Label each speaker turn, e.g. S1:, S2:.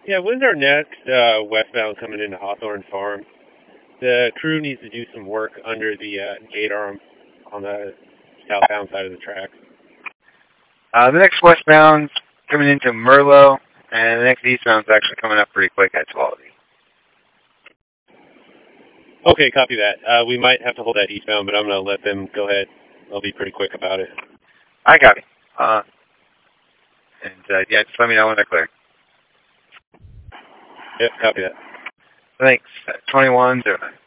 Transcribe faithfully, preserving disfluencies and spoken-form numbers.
S1: Yeah, when's our next uh, westbound coming into Hawthorne Farm? The crew needs to do some work under the uh, gate arm on the southbound side of the track.
S2: Uh, the next westbound coming into Merlo, and the next eastbound's actually coming up pretty quick at Tuolumne.
S1: Okay, copy that. Uh, we might have to hold that eastbound, but I'm going to let them go ahead. They'll be pretty quick about it.
S2: I got it. Uh, and uh, yeah, just let me know when they're clear.
S1: Yep, copy that.
S2: Thanks. twenty-one zero nine.